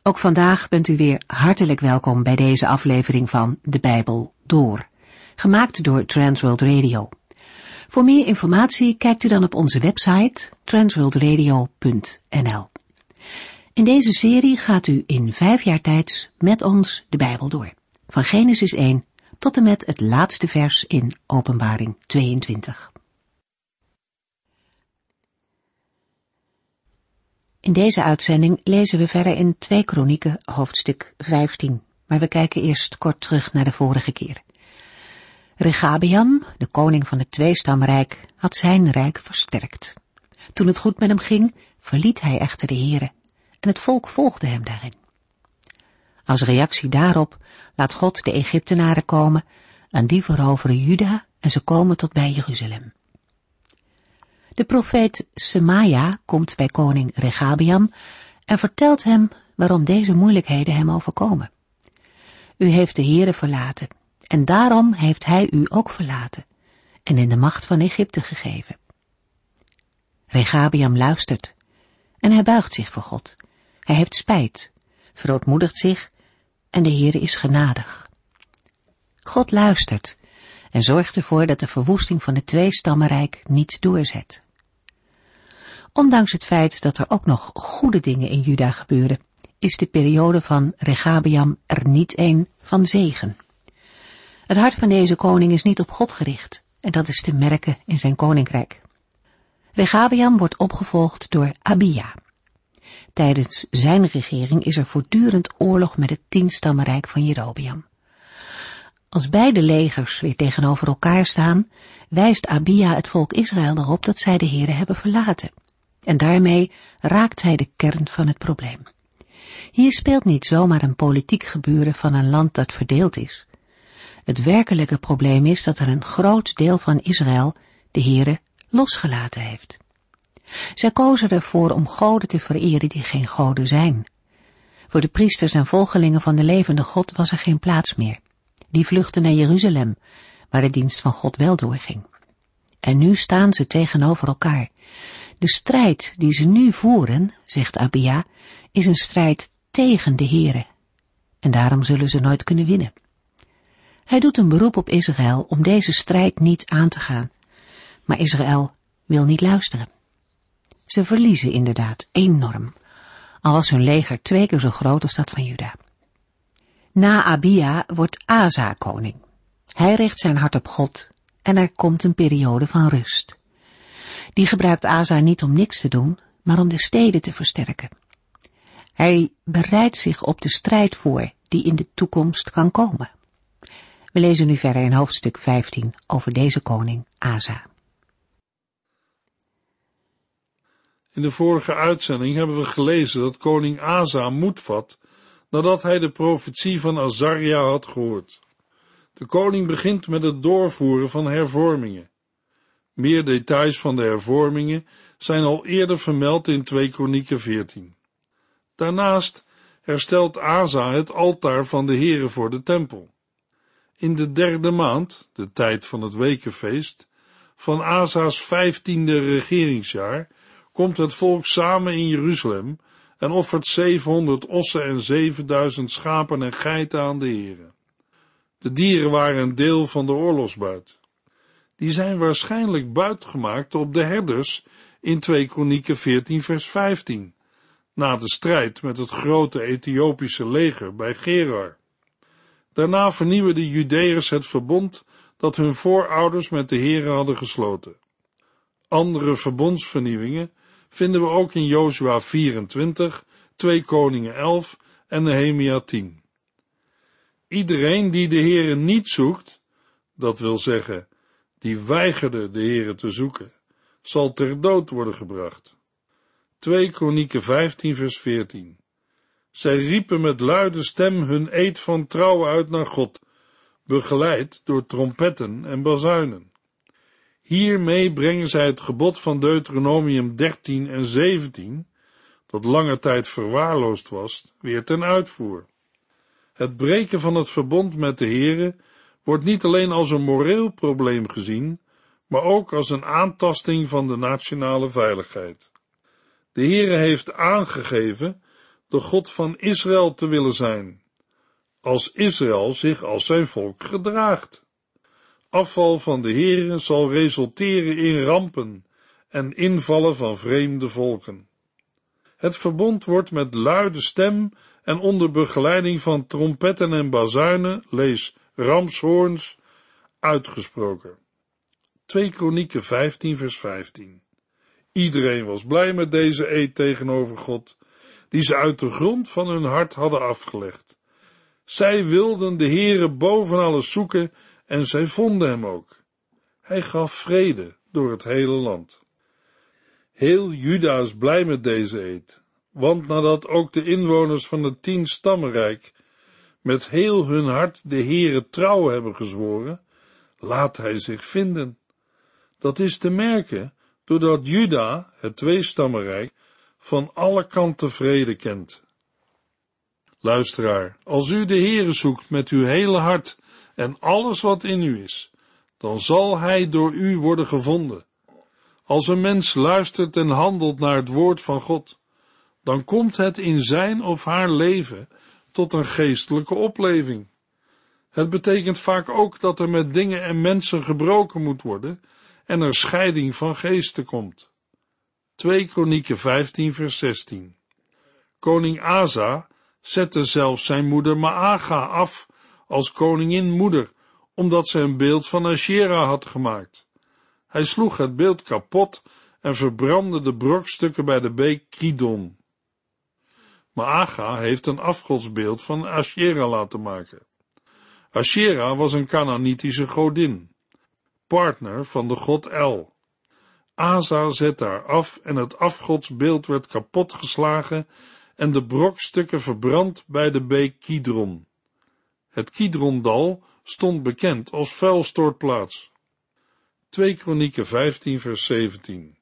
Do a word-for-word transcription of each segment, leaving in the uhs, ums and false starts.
Ook vandaag bent u weer hartelijk welkom bij deze aflevering van De Bijbel Door, gemaakt door Transworld Radio. Voor meer informatie kijkt u dan op onze website transworld radio punt n l. In deze serie gaat u in vijf jaar tijd met ons de Bijbel door, van Genesis één tot en met het laatste vers in Openbaring tweeëntwintig. In deze uitzending lezen we verder in twee Kronieken, hoofdstuk vijftien, maar we kijken eerst kort terug naar de vorige keer. Rechabeam, de koning van het tweestamrijk, had zijn rijk versterkt. Toen het goed met hem ging, verliet hij echter de Here, en het volk volgde hem daarin. Als reactie daarop laat God de Egyptenaren komen, en die veroveren Juda en ze komen tot bij Jeruzalem. De profeet Semaja komt bij koning Rechabeam en vertelt hem waarom deze moeilijkheden hem overkomen. U heeft de Heere verlaten, en daarom heeft hij u ook verlaten, en in de macht van Egypte gegeven. Rechabeam luistert, en hij buigt zich voor God. Hij heeft spijt, verootmoedigt zich, en de Heere is genadig. God luistert en zorgt ervoor dat de verwoesting van het tweestammenrijk niet doorzet. Ondanks het feit dat er ook nog goede dingen in Juda gebeuren, is de periode van Rechabeam er niet een van zegen. Het hart van deze koning is niet op God gericht, en dat is te merken in zijn koninkrijk. Rechabeam wordt opgevolgd door Abia. Tijdens zijn regering is er voortdurend oorlog met het tienstammenrijk van Jerobeam. Als beide legers weer tegenover elkaar staan, wijst Abia het volk Israël erop dat zij de Heere hebben verlaten. En daarmee raakt hij de kern van het probleem. Hier speelt niet zomaar een politiek gebeuren van een land dat verdeeld is. Het werkelijke probleem is dat er een groot deel van Israël de Heere losgelaten heeft. Zij kozen ervoor om goden te vereren die geen goden zijn. Voor de priesters en volgelingen van de levende God was er geen plaats meer. Die vluchtten naar Jeruzalem, waar de dienst van God wel doorging. En nu staan ze tegenover elkaar. De strijd die ze nu voeren, zegt Abia, is een strijd tegen de Heere. En daarom zullen ze nooit kunnen winnen. Hij doet een beroep op Israël om deze strijd niet aan te gaan. Maar Israël wil niet luisteren. Ze verliezen inderdaad enorm, al was hun leger twee keer zo groot als dat van Juda. Na Abia wordt Asa koning. Hij richt zijn hart op God en er komt een periode van rust. Die gebruikt Asa niet om niks te doen, maar om de steden te versterken. Hij bereidt zich op de strijd voor die in de toekomst kan komen. We lezen nu verder in hoofdstuk vijftien over deze koning Asa. In de vorige uitzending hebben we gelezen dat koning Asa moed vat nadat hij de profetie van Azaria had gehoord. De koning begint met het doorvoeren van hervormingen. Meer details van de hervormingen zijn al eerder vermeld in twee Kronieken veertien. Daarnaast herstelt Asa het altaar van de Heere voor de tempel. In de derde maand, de tijd van het wekenfeest, van Asa's vijftiende regeringsjaar, komt het volk samen in Jeruzalem en offert zevenhonderd ossen en zevenduizend schapen en geiten aan de Heere. De dieren waren een deel van de oorlogsbuit. Die zijn waarschijnlijk buitgemaakt op de herders in twee Kronieken veertien vers vijftien, na de strijd met het grote Ethiopische leger bij Gerar. Daarna vernieuwen de Judeërs het verbond dat hun voorouders met de Heere hadden gesloten. Andere verbondsvernieuwingen vinden we ook in Jozua vierentwintig, twee Koningen elf en Nehemia tien. Iedereen die de Heere niet zoekt, dat wil zeggen, die weigerde de Heere te zoeken, zal ter dood worden gebracht. twee Kronieken vijftien vers veertien. Zij riepen met luide stem hun eed van trouw uit naar God, begeleid door trompetten en bazuinen. Hiermee brengen zij het gebod van Deuteronomium dertien en zeventien, dat lange tijd verwaarloosd was, weer ten uitvoer. Het breken van het verbond met de Heere wordt niet alleen als een moreel probleem gezien, maar ook als een aantasting van de nationale veiligheid. De Heere heeft aangegeven de God van Israël te willen zijn, als Israël zich als zijn volk gedraagt. Afval van de Heere zal resulteren in rampen en invallen van vreemde volken. Het verbond wordt met luide stem en onder begeleiding van trompetten en bazuinen, lees ramshoorns, uitgesproken. twee Kronieken vijftien vers vijftien. Iedereen was blij met deze eed tegenover God, die ze uit de grond van hun hart hadden afgelegd. Zij wilden de Heere boven alles zoeken en zij vonden hem ook. Hij gaf vrede door het hele land. Heel Juda is blij met deze eed, want nadat ook de inwoners van het tien stammenrijk met heel hun hart de Heere trouw hebben gezworen, laat hij zich vinden. Dat is te merken doordat Juda, het tweestammenrijk, van alle kanten vrede kent. Luisteraar, als u de Heere zoekt met uw hele hart en alles wat in u is, dan zal hij door u worden gevonden. Als een mens luistert en handelt naar het woord van God, dan komt het in zijn of haar leven tot een geestelijke opleving. Het betekent vaak ook dat er met dingen en mensen gebroken moet worden en er scheiding van geesten komt. twee Kronieken vijftien vers zestien. Koning Asa zette zelfs zijn moeder Maaga af als koningin moeder, omdat ze een beeld van Ashera had gemaakt. Hij sloeg het beeld kapot en verbrandde de brokstukken bij de beek Kidon. Maaga heeft een afgodsbeeld van Ashera laten maken. Ashera was een Kanaanitische godin, partner van de god El. Asa zette haar af en het afgodsbeeld werd kapotgeslagen en de brokstukken verbrand bij de beek Kidron. Het Kidrondal stond bekend als vuilstortplaats. twee Kronieken vijftien vers zeventien.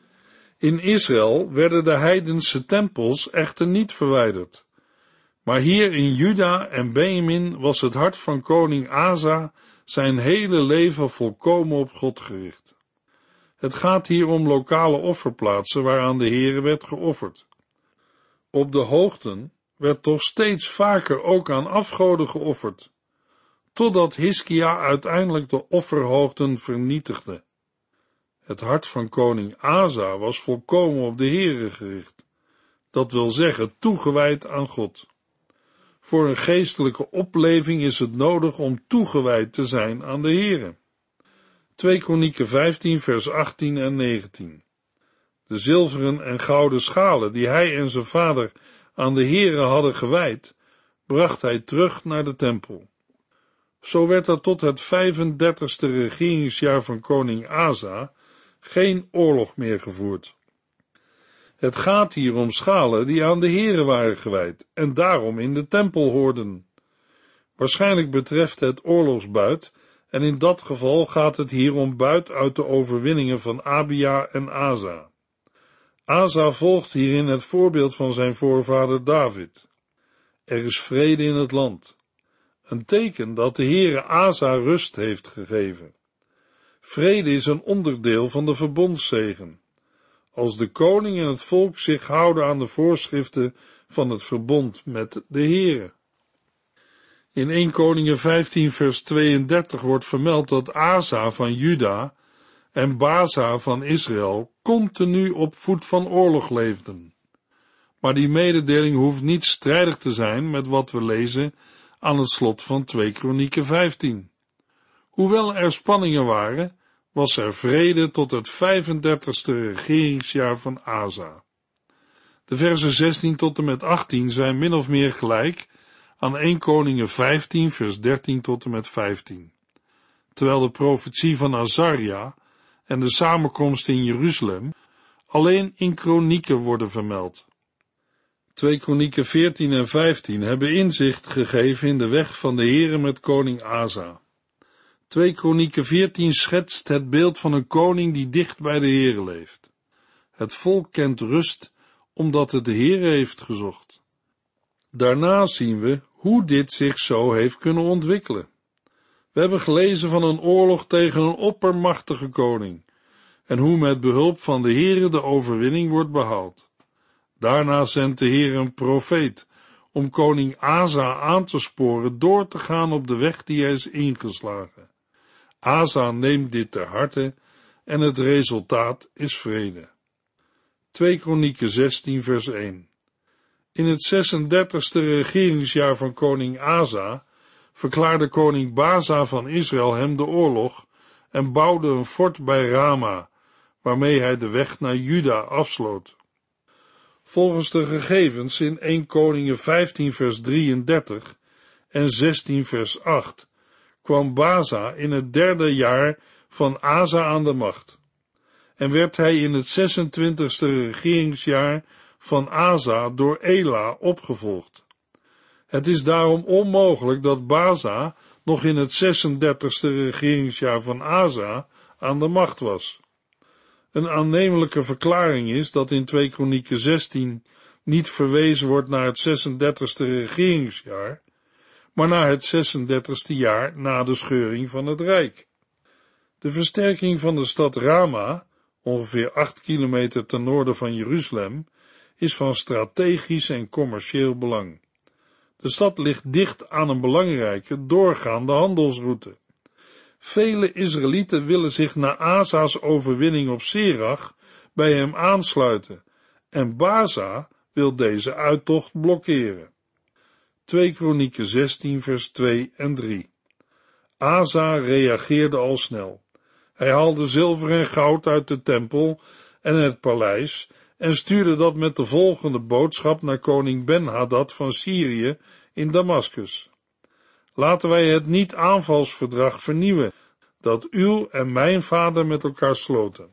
In Israël werden de heidense tempels echter niet verwijderd. Maar hier in Juda en Benjamin was het hart van koning Asa zijn hele leven volkomen op God gericht. Het gaat hier om lokale offerplaatsen waaraan de Heere werd geofferd. Op de hoogten werd toch steeds vaker ook aan afgoden geofferd, totdat Hiskia uiteindelijk de offerhoogten vernietigde. Het hart van koning Asa was volkomen op de Heere gericht, dat wil zeggen toegewijd aan God. Voor een geestelijke opleving is het nodig om toegewijd te zijn aan de Heere. twee Kronieken vijftien vers achttien en negentien. De zilveren en gouden schalen die hij en zijn vader aan de Heere hadden gewijd, bracht hij terug naar de tempel. Zo werd er tot het vijfendertigste regeringsjaar van koning Asa geen oorlog meer gevoerd. Het gaat hier om schalen die aan de Heere waren gewijd en daarom in de tempel hoorden. Waarschijnlijk betreft het oorlogsbuit en in dat geval gaat het hier om buit uit de overwinningen van Abia en Asa. Asa volgt hierin het voorbeeld van zijn voorvader David. Er is vrede in het land. Een teken dat de Heere Asa rust heeft gegeven. Vrede is een onderdeel van de verbondszegen. Als de koning en het volk zich houden aan de voorschriften van het verbond met de Heere. In eerste Koningen vijftien vers tweeëndertig wordt vermeld dat Asa van Juda en Baasa van Israël continu op voet van oorlog leefden. Maar die mededeling hoeft niet strijdig te zijn met wat we lezen aan het slot van twee Kronieken vijftien. Hoewel er spanningen waren, was er vrede tot het vijfendertigste regeringsjaar van Asa. De versen zestien tot en met achttien zijn min of meer gelijk aan eerste Koningen vijftien vers dertien tot en met vijftien. Terwijl de profetie van Azaria en de samenkomst in Jeruzalem alleen in kronieken worden vermeld. twee Kronieken veertien en vijftien hebben inzicht gegeven in de weg van de Heere met koning Asa. twee Kronieken veertien schetst het beeld van een koning die dicht bij de Heere leeft. Het volk kent rust, omdat het de Heere heeft gezocht. Daarna zien we hoe dit zich zo heeft kunnen ontwikkelen. We hebben gelezen van een oorlog tegen een oppermachtige koning, en hoe met behulp van de Heere de overwinning wordt behaald. Daarna zendt de Heer een profeet om koning Asa aan te sporen door te gaan op de weg die hij is ingeslagen. Asa neemt dit ter harte en het resultaat is vrede. twee Kronieken zestien vers één. In het zesendertigste regeringsjaar van koning Asa verklaarde koning Baza van Israël hem de oorlog en bouwde een fort bij Rama, waarmee hij de weg naar Juda afsloot. Volgens de gegevens in eerste Koningen vijftien vers drieëndertig en zestien vers acht kwam Baza in het derde jaar van Asa aan de macht en werd hij in het zesentwintigste regeringsjaar van Asa door Ela opgevolgd. Het is daarom onmogelijk dat Baza nog in het zesendertigste regeringsjaar van Asa aan de macht was. Een aannemelijke verklaring is dat in twee Kronieken zestien niet verwezen wordt naar het zesendertigste regeringsjaar, maar naar het zesendertigste jaar na de scheuring van het Rijk. De versterking van de stad Rama, ongeveer acht kilometer ten noorden van Jeruzalem, is van strategisch en commercieel belang. De stad ligt dicht aan een belangrijke, doorgaande handelsroute. Vele Israëlieten willen zich na Asa's overwinning op Serach bij hem aansluiten, en Baza wil deze uittocht blokkeren. twee Kronieken zestien vers twee en drie. Asa reageerde al snel. Hij haalde zilver en goud uit de tempel en het paleis en stuurde dat met de volgende boodschap naar koning Ben-Hadad van Syrië in Damaskus. Laten wij het niet-aanvalsverdrag vernieuwen, dat uw en mijn vader met elkaar sloten.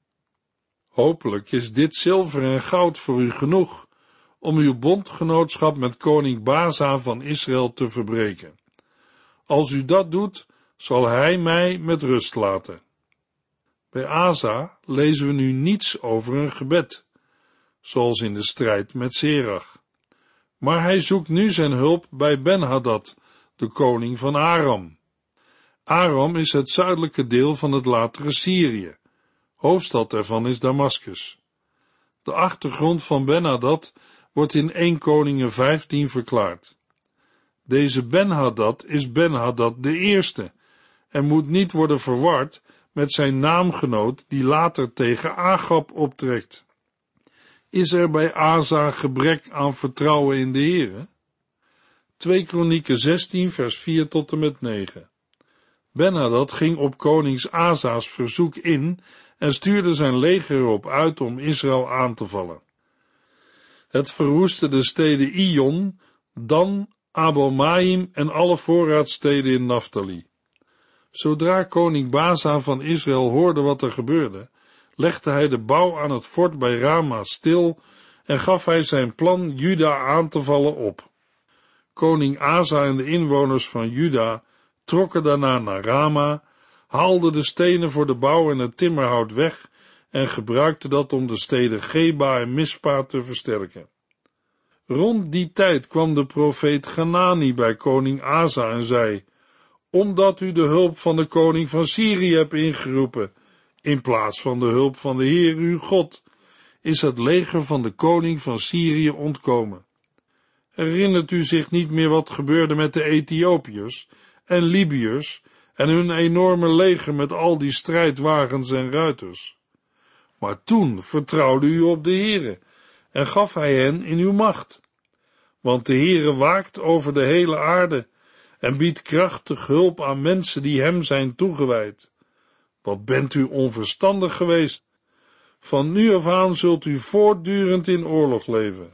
Hopelijk is dit zilver en goud voor u genoeg om uw bondgenootschap met koning Baza van Israël te verbreken. Als u dat doet, zal hij mij met rust laten. Bij Asa lezen we nu niets over een gebed, zoals in de strijd met Serach. Maar hij zoekt nu zijn hulp bij Ben-Hadad, de koning van Aram. Aram is het zuidelijke deel van het latere Syrië. Hoofdstad ervan is Damaskus. De achtergrond van Ben-Hadad wordt in eerste Koningen vijftien verklaard. Deze Ben-Hadad is Ben-Hadad de eerste en moet niet worden verward met zijn naamgenoot die later tegen Agab optrekt. Is er bij Asa gebrek aan vertrouwen in de Heere? twee Kronieken zestien vers vier tot en met negen. Ben-Hadad ging op konings Asa's verzoek in en stuurde zijn leger erop uit om Israël aan te vallen. Het verwoestte de steden Ijon, Dan, Abel-Maim en alle voorraadsteden in Naftali. Zodra koning Baza van Israël hoorde wat er gebeurde, legde hij de bouw aan het fort bij Rama stil en gaf hij zijn plan Juda aan te vallen op. Koning Asa en de inwoners van Juda trokken daarna naar Rama, haalden de stenen voor de bouw en het timmerhout weg en gebruikten dat om de steden Geba en Mispa te versterken. Rond die tijd kwam de profeet Hanani bij koning Asa en zei: omdat u de hulp van de koning van Syrië hebt ingeroepen, in plaats van de hulp van de Heer uw God, is het leger van de koning van Syrië ontkomen. Herinnert u zich niet meer wat gebeurde met de Ethiopiërs en Libiërs en hun enorme leger met al die strijdwagens en ruiters? Maar toen vertrouwde u op de Heere en gaf hij hen in uw macht. Want de Heere waakt over de hele aarde en biedt krachtig hulp aan mensen die hem zijn toegewijd. Wat bent u onverstandig geweest? Van nu af aan zult u voortdurend in oorlog leven.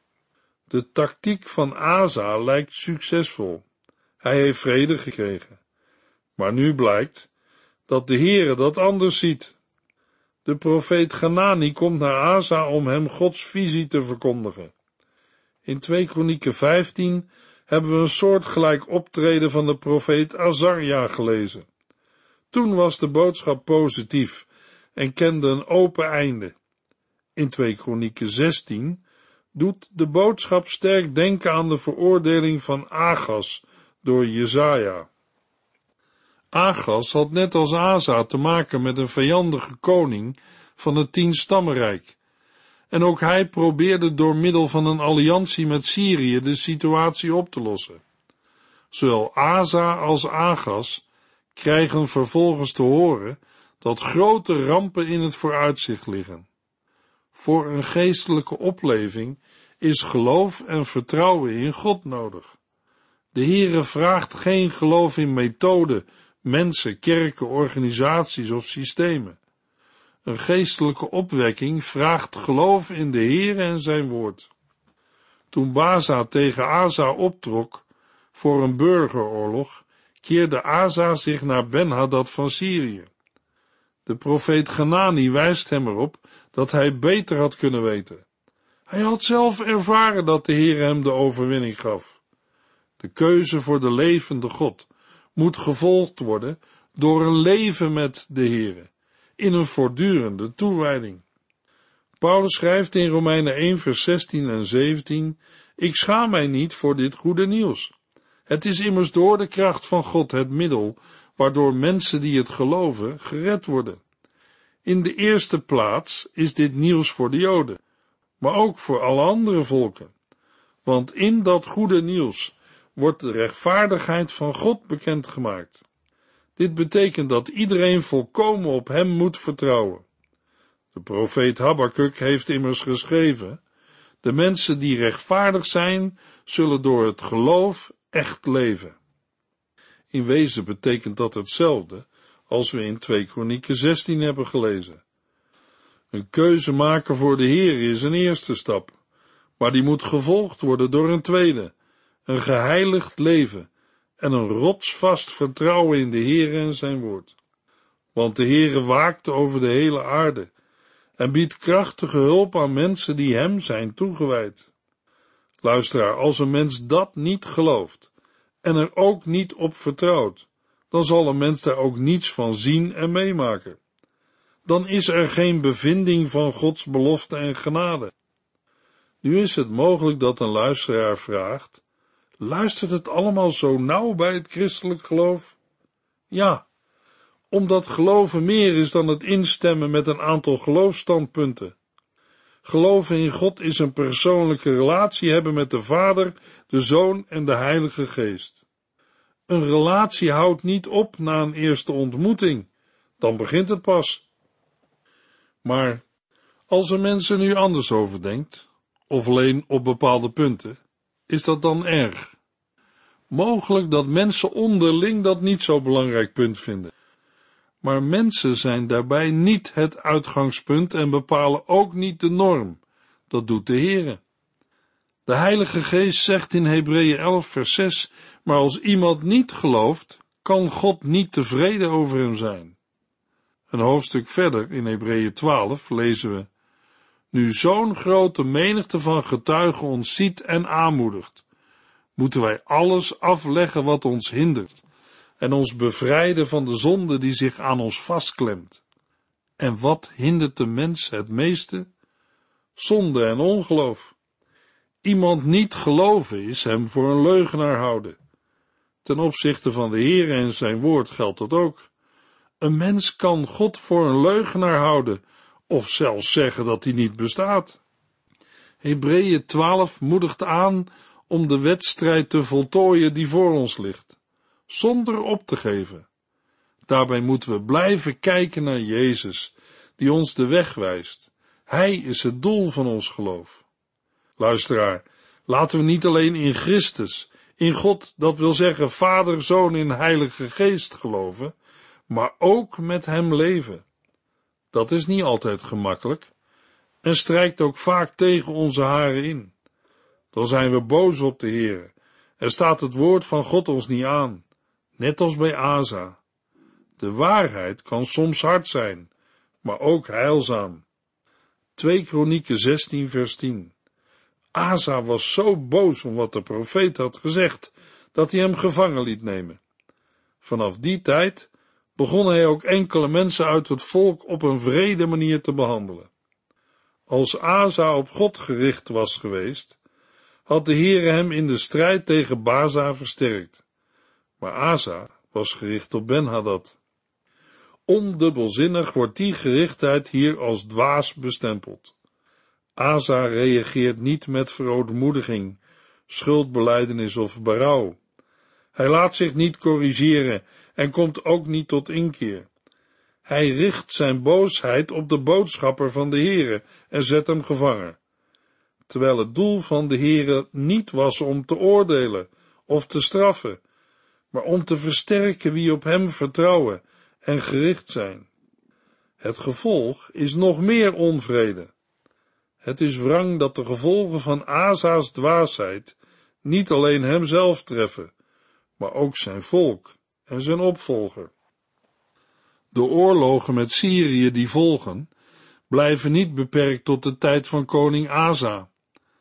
De tactiek van Asa lijkt succesvol. Hij heeft vrede gekregen. Maar nu blijkt dat de Heere dat anders ziet. De profeet Hanani komt naar Asa om hem Gods visie te verkondigen. In twee Kronieken vijftien hebben we een soortgelijk optreden van de profeet Azarja gelezen. Toen was de boodschap positief en kende een open einde. In twee Kronieken zestien doet de boodschap sterk denken aan de veroordeling van Agas door Jesaja. Agas had net als Asa te maken met een vijandige koning van het tienstammenrijk, en ook hij probeerde door middel van een alliantie met Syrië de situatie op te lossen. Zowel Asa als Agas krijgen vervolgens te horen dat grote rampen in het vooruitzicht liggen. Voor een geestelijke opleving is geloof en vertrouwen in God nodig. De Heere vraagt geen geloof in methoden, mensen, kerken, organisaties of systemen. Een geestelijke opwekking vraagt geloof in de Heere en zijn woord. Toen Baza tegen Asa optrok voor een burgeroorlog, keerde Asa zich naar Ben-Hadad van Syrië. De profeet Hanani wijst hem erop dat hij beter had kunnen weten. Hij had zelf ervaren dat de Heere hem de overwinning gaf. De keuze voor de levende God moet gevolgd worden door een leven met de Heere, in een voortdurende toewijding. Paulus schrijft in Romeinen één vers zestien en zeventien, ik schaam mij niet voor dit goede nieuws. Het is immers door de kracht van God het middel, waardoor mensen die het geloven gered worden. In de eerste plaats is dit nieuws voor de Joden, maar ook voor alle andere volken. Want in dat goede nieuws wordt de rechtvaardigheid van God bekendgemaakt. Dit betekent dat iedereen volkomen op hem moet vertrouwen. De profeet Habakuk heeft immers geschreven, de mensen die rechtvaardig zijn, zullen door het geloof echt leven. In wezen betekent dat hetzelfde als we in twee Kronieken zestien hebben gelezen. Een keuze maken voor de Heer is een eerste stap, maar die moet gevolgd worden door een tweede, een geheiligd leven en een rotsvast vertrouwen in de Heer en zijn woord. Want de Heere waakt over de hele aarde en biedt krachtige hulp aan mensen die hem zijn toegewijd. Luisteraar, als een mens dat niet gelooft en er ook niet op vertrouwt, dan zal een mens daar ook niets van zien en meemaken. Dan is er geen bevinding van Gods belofte en genade. Nu is het mogelijk dat een luisteraar vraagt, luistert het allemaal zo nauw bij het christelijk geloof? Ja, omdat geloven meer is dan het instemmen met een aantal geloofsstandpunten. Geloven in God is een persoonlijke relatie hebben met de Vader, de Zoon en de Heilige Geest. Een relatie houdt niet op na een eerste ontmoeting, dan begint het pas. Maar als een mens er nu anders over denkt, of alleen op bepaalde punten, is dat dan erg? Mogelijk dat mensen onderling dat niet zo belangrijk punt vinden. Maar mensen zijn daarbij niet het uitgangspunt en bepalen ook niet de norm. Dat doet de Heere. De Heilige Geest zegt in Hebreeën elf vers zes, maar als iemand niet gelooft, kan God niet tevreden over hem zijn. Een hoofdstuk verder in Hebreeën twaalf lezen we, nu zo'n grote menigte van getuigen ons ziet en aanmoedigt, moeten wij alles afleggen wat ons hindert en ons bevrijden van de zonde die zich aan ons vastklemt. En wat hindert de mens het meeste? Zonde en ongeloof. Iemand niet geloven is hem voor een leugenaar houden. Ten opzichte van de Heere en zijn woord geldt dat ook. Een mens kan God voor een leugenaar houden, of zelfs zeggen dat hij niet bestaat. Hebreeën twaalf moedigt aan om de wedstrijd te voltooien die voor ons ligt, zonder op te geven. Daarbij moeten we blijven kijken naar Jezus, die ons de weg wijst. Hij is het doel van ons geloof. Luisteraar, laten we niet alleen in Christus, in God, dat wil zeggen Vader, Zoon en Heilige Geest geloven, maar ook met hem leven. Dat is niet altijd gemakkelijk en strijkt ook vaak tegen onze haren in. Dan zijn we boos op de Heere en staat het woord van God ons niet aan, net als bij Asa. De waarheid kan soms hard zijn, maar ook heilzaam. twee Kronieken zestien vers tien. Asa was zo boos om wat de profeet had gezegd, dat hij hem gevangen liet nemen. Vanaf die tijd begon hij ook enkele mensen uit het volk op een wrede manier te behandelen. Als Asa op God gericht was geweest, had de Heere hem in de strijd tegen Baza versterkt. Maar Asa was gericht op Ben-Hadad. Ondubbelzinnig wordt die gerichtheid hier als dwaas bestempeld. Asa reageert niet met verootmoediging, schuldbelijdenis of berouw. Hij laat zich niet corrigeren en komt ook niet tot inkeer. Hij richt zijn boosheid op de boodschapper van de Heere en zet hem gevangen, terwijl het doel van de Heere niet was om te oordelen of te straffen, maar om te versterken wie op hem vertrouwen en gericht zijn. Het gevolg is nog meer onvrede. Het is wrang dat de gevolgen van Asa's dwaasheid niet alleen hemzelf treffen, maar ook zijn volk en zijn opvolger. De oorlogen met Syrië die volgen, blijven niet beperkt tot de tijd van koning Asa.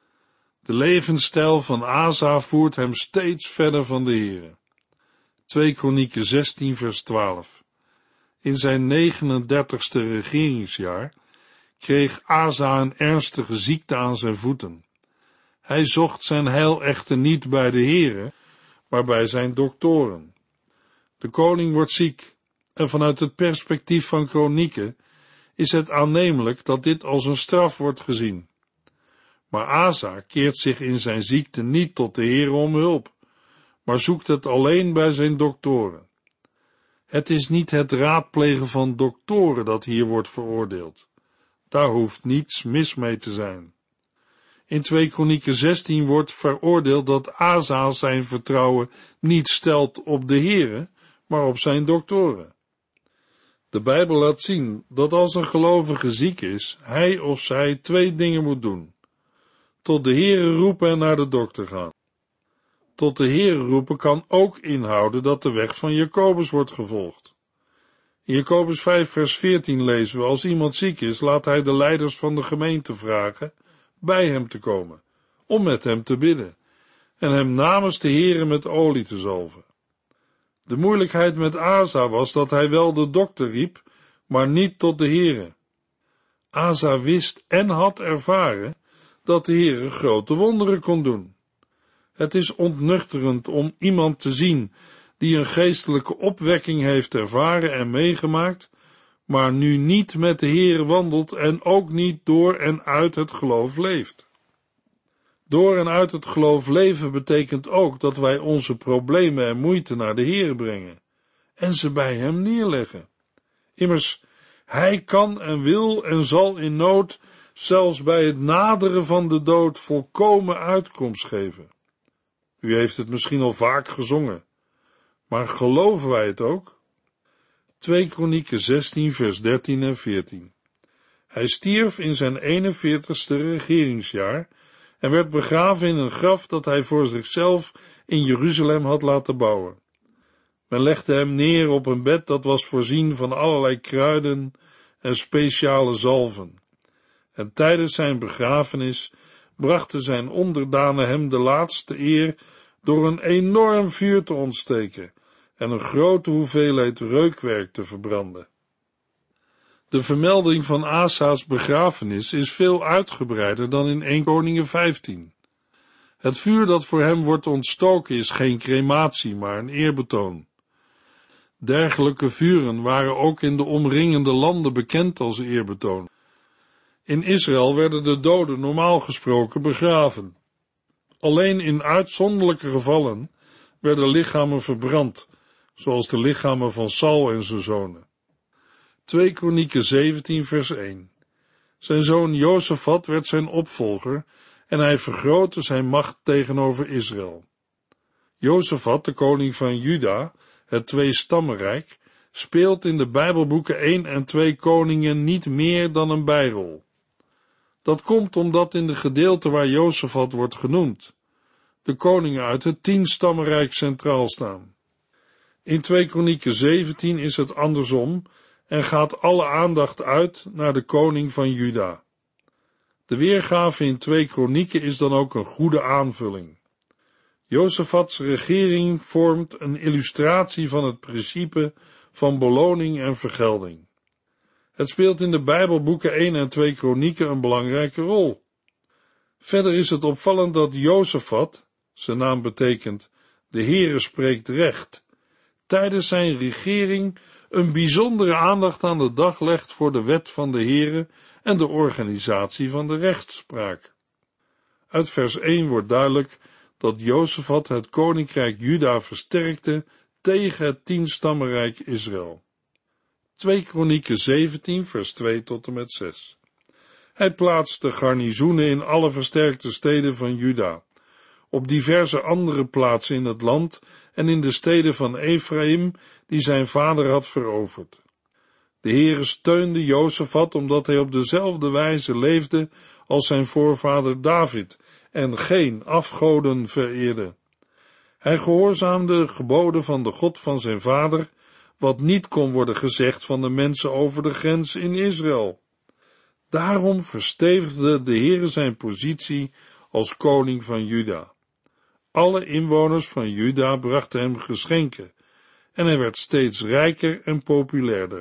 De levensstijl van Asa voert hem steeds verder van de Heere. twee Kronieken zestien vers twaalf. In zijn negenendertigste regeringsjaar kreeg Asa een ernstige ziekte aan zijn voeten. Hij zocht zijn heil echter niet bij de Heere, maar bij zijn doktoren. De koning wordt ziek, en vanuit het perspectief van Kronieken is het aannemelijk dat dit als een straf wordt gezien. Maar Asa keert zich in zijn ziekte niet tot de Heere om hulp, maar zoekt het alleen bij zijn doktoren. Het is niet het raadplegen van doktoren dat hier wordt veroordeeld. Daar hoeft niets mis mee te zijn. In twee Kronieken zestien wordt veroordeeld dat Asa zijn vertrouwen niet stelt op de Heere, maar op zijn doktoren. De Bijbel laat zien dat als een gelovige ziek is, hij of zij twee dingen moet doen: tot de Heere roepen en naar de dokter gaan. Tot de Heere roepen kan ook inhouden dat de weg van Jacobus wordt gevolgd. In Jacobus vijf vers veertien lezen we: als iemand ziek is, laat hij de leiders van de gemeente vragen bij hem te komen, om met hem te bidden, en hem namens de Heere met olie te zalven. De moeilijkheid met Asa was dat hij wel de dokter riep, maar niet tot de Heere. Asa wist en had ervaren dat de Heere grote wonderen kon doen. Het is ontnuchterend om iemand te zien die een geestelijke opwekking heeft ervaren en meegemaakt, maar nu niet met de Heere wandelt en ook niet door en uit het geloof leeft. Door en uit het geloof leven betekent ook dat wij onze problemen en moeite naar de Heere brengen en ze bij hem neerleggen. Immers, hij kan en wil en zal in nood, zelfs bij het naderen van de dood, volkomen uitkomst geven. U heeft het misschien al vaak gezongen, maar geloven wij het ook? twee Kronieken zestien vers dertien en veertien. Hij stierf in zijn eenenveertigste regeringsjaar en werd begraven in een graf dat hij voor zichzelf in Jeruzalem had laten bouwen. Men legde hem neer op een bed dat was voorzien van allerlei kruiden en speciale zalven. En tijdens zijn begrafenis brachten zijn onderdanen hem de laatste eer door een enorm vuur te ontsteken en een grote hoeveelheid reukwerk te verbranden. De vermelding van Asa's begrafenis is veel uitgebreider dan in eerste Koningen vijftien. Het vuur dat voor hem wordt ontstoken is geen crematie, maar een eerbetoon. Dergelijke vuren waren ook in de omringende landen bekend als eerbetoon. In Israël werden de doden normaal gesproken begraven. Alleen in uitzonderlijke gevallen werden lichamen verbrand, zoals de lichamen van Saul en zijn zonen. twee Kronieken zeventien vers één. Zijn zoon Jozefat werd zijn opvolger en hij vergrootte zijn macht tegenover Israël. Jozefat, de koning van Juda, het twee-stammenrijk, speelt in de Bijbelboeken één en twee Koningen niet meer dan een bijrol. Dat komt omdat in de gedeelte waar Jozefat wordt genoemd, de koningen uit het tien-stammenrijk centraal staan. In twee Kronieken zeventien is het andersom en gaat alle aandacht uit naar de koning van Juda. De weergave in twee Kronieken is dan ook een goede aanvulling. Jozefats regering vormt een illustratie van het principe van beloning en vergelding. Het speelt in de Bijbelboeken één en twee Kronieken een belangrijke rol. Verder is het opvallend dat Jozefat, zijn naam betekent de Heere spreekt recht, tijdens zijn regering een bijzondere aandacht aan de dag legt voor de wet van de Heere en de organisatie van de rechtspraak. Uit vers één wordt duidelijk dat Jozefat het koninkrijk Juda versterkte tegen het tienstammenrijk Israël. twee Kronieken zeventien vers twee tot en met zes. Hij plaatste garnizoenen in alle versterkte steden van Juda, op diverse andere plaatsen in het land en in de steden van Efraïm die zijn vader had veroverd. De Heere steunde Jozefat omdat hij op dezelfde wijze leefde als zijn voorvader David en geen afgoden vereerde. Hij gehoorzaamde de geboden van de God van zijn vader, wat niet kon worden gezegd van de mensen over de grens in Israël. Daarom verstevigde de Heere zijn positie als koning van Juda. Alle inwoners van Juda brachten hem geschenken en hij werd steeds rijker en populairder.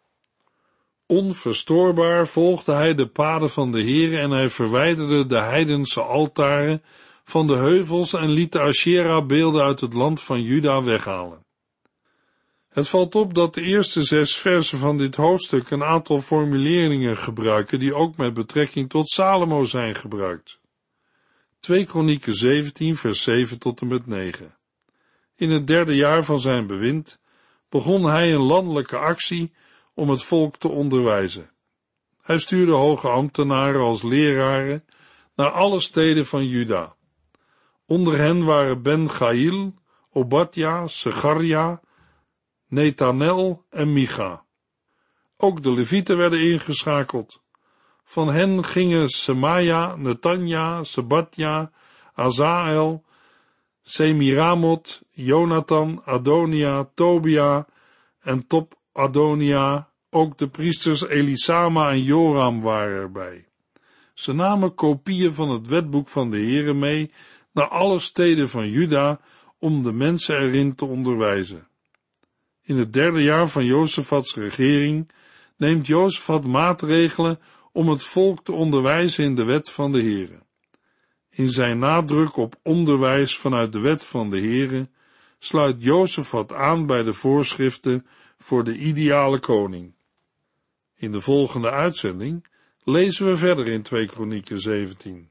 Onverstoorbaar volgde hij de paden van de Heere en hij verwijderde de heidense altaren van de heuvels en liet de Ashera-beelden uit het land van Juda weghalen. Het valt op dat de eerste zes versen van dit hoofdstuk een aantal formuleringen gebruiken die ook met betrekking tot Salomo zijn gebruikt. twee Kronieken zeventien vers zeven tot en met negen. In het derde jaar van zijn bewind begon hij een landelijke actie om het volk te onderwijzen. Hij stuurde hoge ambtenaren als leraren naar alle steden van Juda. Onder hen waren Ben-Gaïl, Obadja, Segaria, Netanel en Micha. Ook de Levieten werden ingeschakeld. Van hen gingen Semaja, Netanja, Sebadja, Azael, Semiramot, Jonathan, Adonia, Tobia en Top Adonia. Ook de priesters Elisama en Joram waren erbij. Ze namen kopieën van het wetboek van de Heere mee naar alle steden van Juda om de mensen erin te onderwijzen. In het derde jaar van Jozefats regering neemt Jozefat maatregelen om het volk te onderwijzen in de wet van de Heere. In zijn nadruk op onderwijs vanuit de wet van de Heere sluit Jozefat aan bij de voorschriften voor de ideale koning. In de volgende uitzending lezen we verder in twee Kronieken zeventien.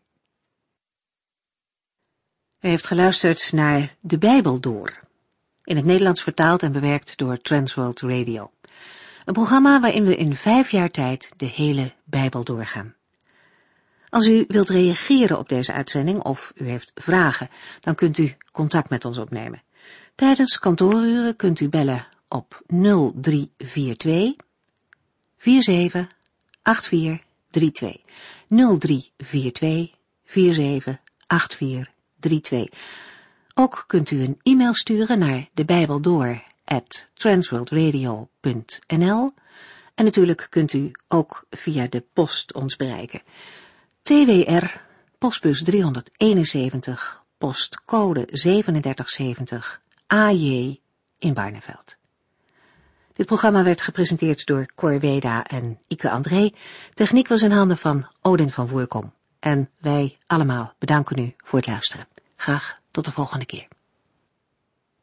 U heeft geluisterd naar De Bijbel Door, in het Nederlands vertaald en bewerkt door Transworld Radio. Een programma waarin we in vijf jaar tijd de hele Bijbel doorgaan. Als u wilt reageren op deze uitzending of u heeft vragen, dan kunt u contact met ons opnemen. Tijdens kantooruren kunt u bellen op nul drie vier twee vier zeven acht vier drie twee. nul drie vier twee vier zeven acht vier drie twee. Ook kunt u een e-mail sturen naar debijbeldoor at transworldradio punt n l en natuurlijk kunt u ook via de post ons bereiken. T W R, postbus driehonderdeenenzeventig, postcode drieënzeventig zeventig, A J in Barneveld. Dit programma werd gepresenteerd door Cor Weda en Ike André. Techniek was in handen van Odin van Voerkom. En wij allemaal bedanken u voor het luisteren. Graag tot de volgende keer.